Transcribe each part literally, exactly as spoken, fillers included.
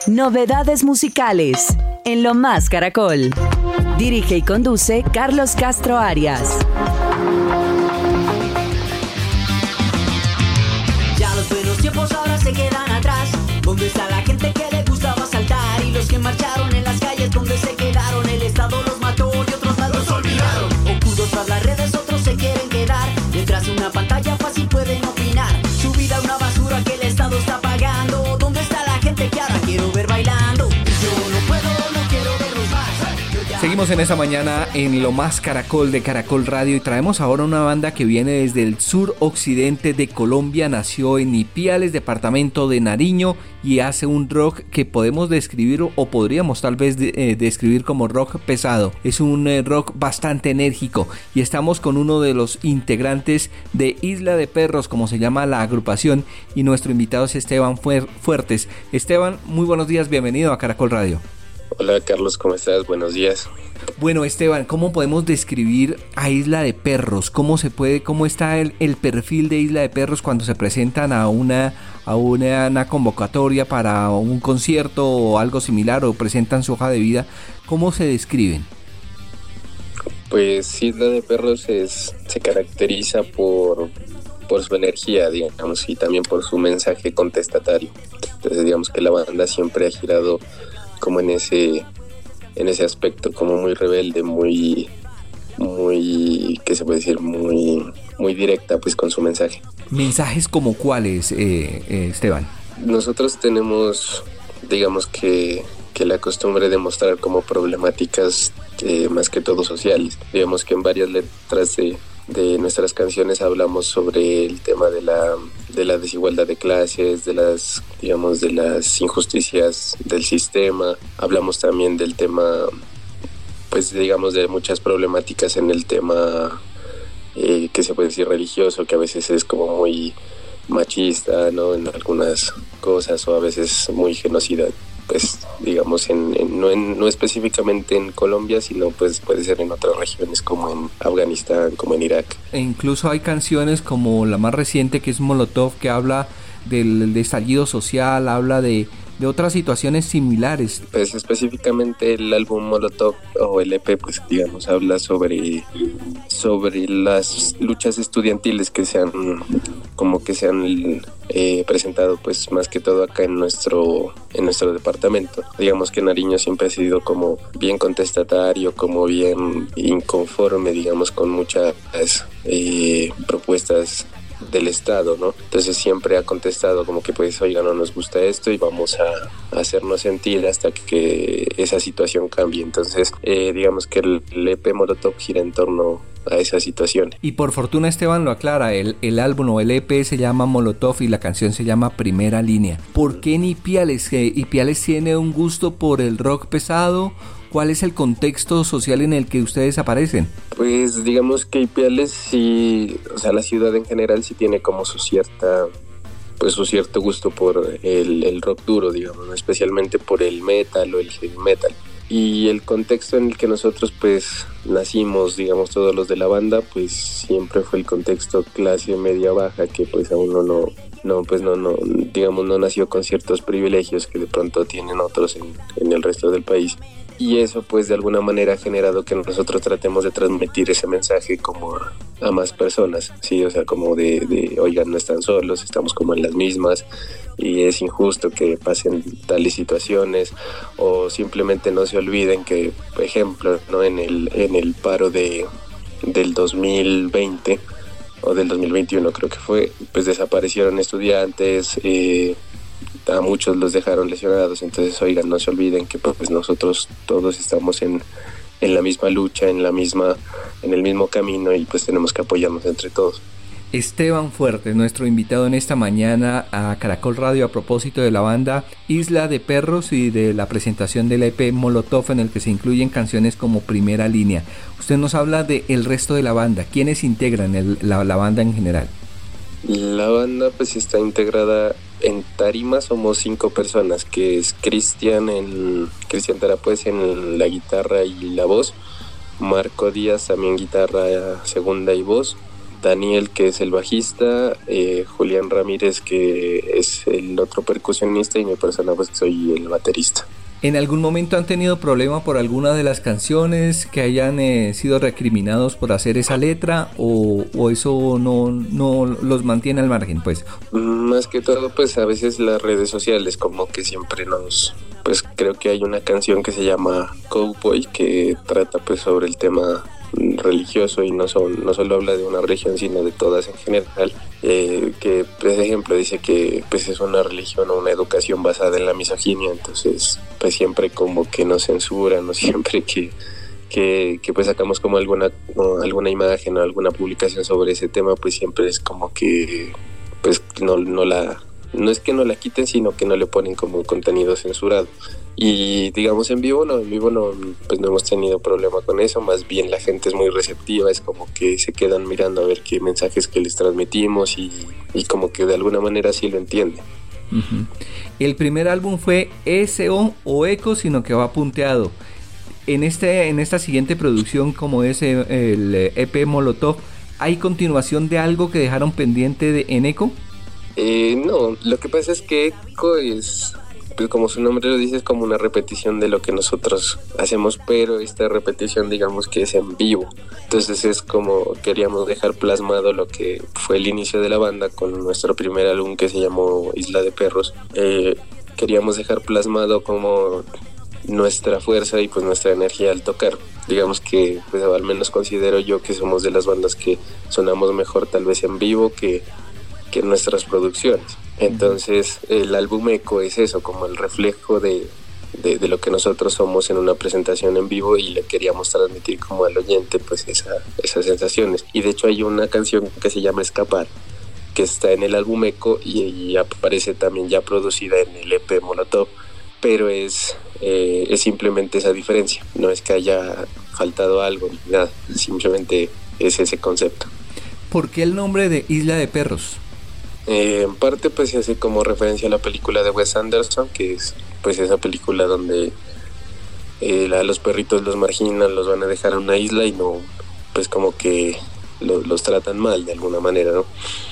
Novedades musicales en Lo Más Caracol. Dirige y conduce Carlos Castro Arias. Ya los buenos tiempos ahora se quedan atrás. ¿Dónde está la gente que le gustaba saltar? Y los que marcharon en las calles, ¿dónde se quedaron? El Estado los mató y otros más los olvidaron. Ocultos tras las redes, otros se quieren quedar. Detrás de una pantalla fácil pueden opinar. Su vida una basura que el Estado está pagando. ¿Dónde está la gente que ahora quiero ver bailando? Yo no puedo, no quiero verlos más. Seguimos en esta mañana en Lo Más Caracol de Caracol Radio y traemos ahora una banda que viene desde el sur occidente de Colombia. Nació en Ipiales, departamento de Nariño, y hace un rock que podemos describir o podríamos tal vez de, eh, describir como rock pesado. Es un eh, rock bastante enérgico y estamos con uno de los integrantes de Isla de Perros, como se llama la agrupación, y nuestro invitado es Esteban Fuertes. Esteban, muy buenos días, bienvenido a Caracol Radio. Hola Carlos, ¿cómo estás? Buenos días. Bueno, Esteban, ¿cómo podemos describir a Isla de Perros? ¿Cómo se puede, cómo está el, el perfil de Isla de Perros cuando se presentan a una a una, una convocatoria para un concierto o algo similar, o presentan su hoja de vida? ¿Cómo se describen? Pues Isla de Perros es, se caracteriza por, por su energía, digamos, y también por su mensaje contestatario. Entonces, digamos que la banda siempre ha girado como en ese en ese aspecto, como muy rebelde, muy muy qué se puede decir, muy muy directa pues con su mensaje. ¿Mensajes como cuáles, eh, eh, Esteban? Nosotros tenemos, digamos que que la costumbre de mostrar como problemáticas eh, más que todo sociales. Digamos que en varias letras de de nuestras canciones hablamos sobre el tema de la de la desigualdad de clases, de las digamos de las injusticias del sistema. Hablamos también del tema, pues digamos, de muchas problemáticas en el tema eh, que se puede decir religioso, que a veces es como muy machista, ¿no? En algunas cosas, o a veces muy genocida, pues digamos en, en, no, en, no específicamente en Colombia, sino pues puede ser en otras regiones como en Afganistán, como en Irak. E incluso hay canciones como la más reciente, que es Molotov, que habla del, del estallido social, habla de, de otras situaciones similares. Pues específicamente el álbum Molotov o el E P, pues digamos habla sobre sobre las luchas estudiantiles que se han como que se han eh, presentado pues más que todo acá en nuestro en nuestro departamento. Digamos que Nariño siempre ha sido como bien contestatario, como bien inconforme, digamos, con muchas eh, propuestas del Estado, ¿no? Entonces siempre ha contestado como que pues oiga, no nos gusta esto y vamos a, a hacernos sentir hasta que esa situación cambie. Entonces eh, digamos que el, el E P Molotov gira en torno a esa situación. Y por fortuna Esteban lo aclara, el, el álbum o el E P se llama Molotov y la canción se llama Primera Línea. ¿Por qué en Ipiales? ¿Ipiales tiene un gusto por el rock pesado? ¿Cuál es el contexto social en el que ustedes aparecen? Pues digamos que Ipiales sí, o sea, la ciudad en general sí tiene como su cierta, pues su cierto gusto por el, el rock duro, digamos, ¿no? Especialmente por el metal o el heavy metal. Y el contexto en el que nosotros pues nacimos, digamos, todos los de la banda, pues siempre fue el contexto clase media baja, que pues a uno no, no, pues no, no, digamos, no nació con ciertos privilegios que de pronto tienen otros en, en el resto del país. Y eso pues de alguna manera ha generado que nosotros tratemos de transmitir ese mensaje como a, a más personas, sí, o sea, como de, de oigan, no están solos, estamos como en las mismas y es injusto que pasen tales situaciones, o simplemente no se olviden que, por ejemplo, ¿no? en el en el paro de del dos mil veinte o del dos mil veintiuno creo que fue, pues desaparecieron estudiantes, eh, a muchos los dejaron lesionados. Entonces oigan, no se olviden que pues nosotros todos estamos en, en la misma lucha, en la misma, en el mismo camino, y pues tenemos que apoyarnos entre todos. Esteban Fuertes, nuestro invitado en esta mañana a Caracol Radio a propósito de la banda Isla de Perros y de la presentación del E P Molotov, en el que se incluyen canciones como Primera Línea. Usted nos habla de el resto de la banda. ¿Quiénes integran el, la, la banda en general? La banda pues está integrada en tarima, somos cinco personas, que es Cristian en Cristian Tarapuez en la guitarra y la voz, Marco Díaz también guitarra segunda y voz, Daniel, que es el bajista, eh, Julián Ramírez, que es el otro percusionista, y mi persona pues soy el baterista. ¿En algún momento han tenido problema por alguna de las canciones, que hayan eh, sido recriminados por hacer esa letra, o, o eso no, no los mantiene al margen, pues? Más que todo, pues a veces las redes sociales como que siempre nos... Pues creo que hay una canción que se llama Cowboy, que trata pues sobre el tema religioso, y no, son, no solo habla de una religión, sino de todas en general, eh, que por ejemplo dice que pues es una religión o una educación basada en la misoginia. Entonces pues siempre como que nos censuran, o siempre que, que, que pues sacamos como alguna, o alguna imagen o alguna publicación sobre ese tema, pues siempre es como que pues no, no la... No es que no la quiten, sino que no le ponen como contenido censurado. Y digamos en vivo no, en vivo no, pues no hemos tenido problema con eso. Más bien la gente es muy receptiva, es como que se quedan mirando a ver qué mensajes que les transmitimos, y, y como que de alguna manera sí lo entienden. Uh-huh. El primer álbum fue S O o Eco, sino que va punteado. En, este, en esta siguiente producción, como es el, el E P Molotov, ¿hay continuación de algo que dejaron pendiente de, en Eco? Eh, no, lo que pasa es que Eco es, pues como su nombre lo dice, es como una repetición de lo que nosotros hacemos, pero esta repetición digamos que es en vivo. Entonces es como queríamos dejar plasmado lo que fue el inicio de la banda con nuestro primer álbum, que se llamó Isla de Perros. Eh, queríamos dejar plasmado como nuestra fuerza y pues nuestra energía al tocar. Digamos que pues al menos considero yo que somos de las bandas que sonamos mejor tal vez en vivo que que nuestras producciones. Entonces el álbum Eco es eso, como el reflejo de, de, de lo que nosotros somos en una presentación en vivo, y le queríamos transmitir como al oyente pues esa, esas sensaciones. Y de hecho hay una canción que se llama Escapar, que está en el álbum Eco, y, y aparece también ya producida en el E P Molotov, pero es, eh, es simplemente esa diferencia, no es que haya faltado algo ni nada, simplemente es ese concepto. ¿Por qué el nombre de Isla de Perros? Eh, en parte pues se hace como referencia a la película de Wes Anderson, que es pues esa película donde eh, a los perritos los marginan, los van a dejar a una isla y no, pues como que lo, los tratan mal de alguna manera, ¿no?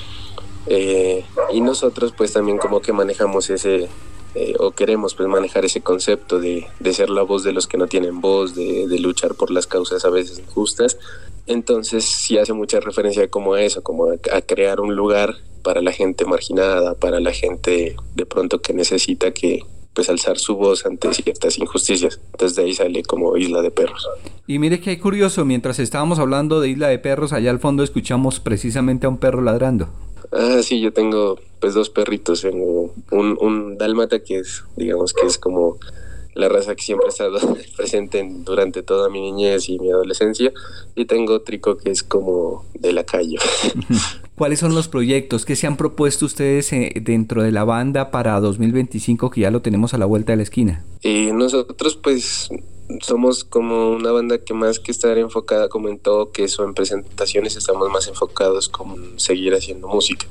Eh, y nosotros pues también como que manejamos ese, eh, o queremos pues manejar ese concepto de, de ser la voz de los que no tienen voz, de, de luchar por las causas a veces injustas. Entonces sí hace mucha referencia como a eso, como a, a crear un lugar para la gente marginada, para la gente de pronto que necesita que pues alzar su voz ante ciertas injusticias. Entonces de ahí sale como Isla de Perros. Y mire que curioso, mientras estábamos hablando de Isla de Perros, allá al fondo escuchamos precisamente a un perro ladrando. Ah, sí, yo tengo pues dos perritos. Tengo un, un dálmata que es, digamos que es como la raza que siempre ha estado presente en, durante toda mi niñez y mi adolescencia, y tengo Trico, que es como de la calle. ¿Cuáles son los proyectos que se han propuesto ustedes eh, dentro de la banda para dos mil veinticinco, que ya lo tenemos a la vuelta de la esquina? Eh, nosotros pues somos como una banda que más que estar enfocada como en todo que eso en presentaciones, estamos más enfocados como en seguir haciendo música.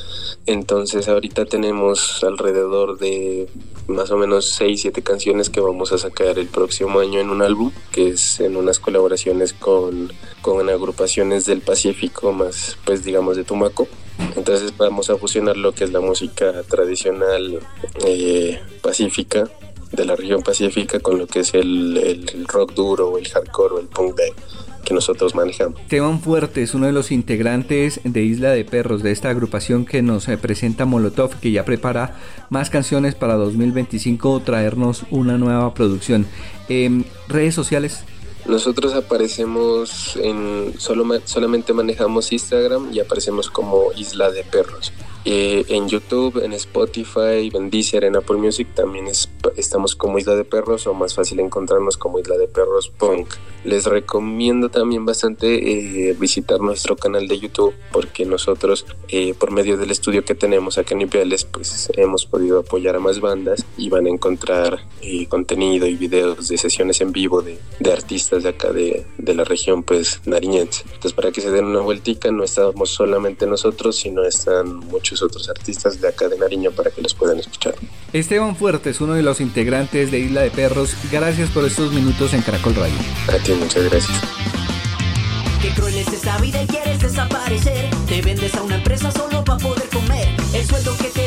Entonces ahorita tenemos alrededor de más o menos seis, siete canciones que vamos a sacar el próximo año en un álbum, que es en unas colaboraciones con, con agrupaciones del Pacífico, más pues digamos de Tumaco. Entonces vamos a fusionar lo que es la música tradicional eh, pacífica, de la región pacífica, con lo que es el, el rock duro o el hardcore o el punk de que nosotros manejamos. Esteban Fuertes, uno de los integrantes de Isla de Perros, de esta agrupación que nos eh, presenta Molotov, que ya prepara más canciones para dos mil veinticinco, traernos una nueva producción. Eh, ¿Redes sociales? Nosotros aparecemos en, solo, solamente manejamos Instagram y aparecemos como Isla de Perros. Eh, en YouTube, en Spotify, en Deezer, en Apple Music también es, estamos como Isla de Perros, o más fácil encontrarnos como Isla de Perros Punk. Les recomiendo también bastante eh, visitar nuestro canal de YouTube, porque nosotros eh, por medio del estudio que tenemos acá en Ipiales pues hemos podido apoyar a más bandas, y van a encontrar eh, contenido y videos de sesiones en vivo de, de artistas de acá de, de la región pues nariñense. Entonces para que se den una vueltica, no estamos solamente nosotros, sino están muchos otros artistas de acá de Nariño para que los puedan escuchar. Esteban Fuertes, uno de los integrantes de Isla de Perros, gracias por estos minutos en Caracol Radio. A ti, muchas gracias. Qué cruel es esa vida y quieres desaparecer. Te vendes a una empresa solo para poder comer. El sueldo que te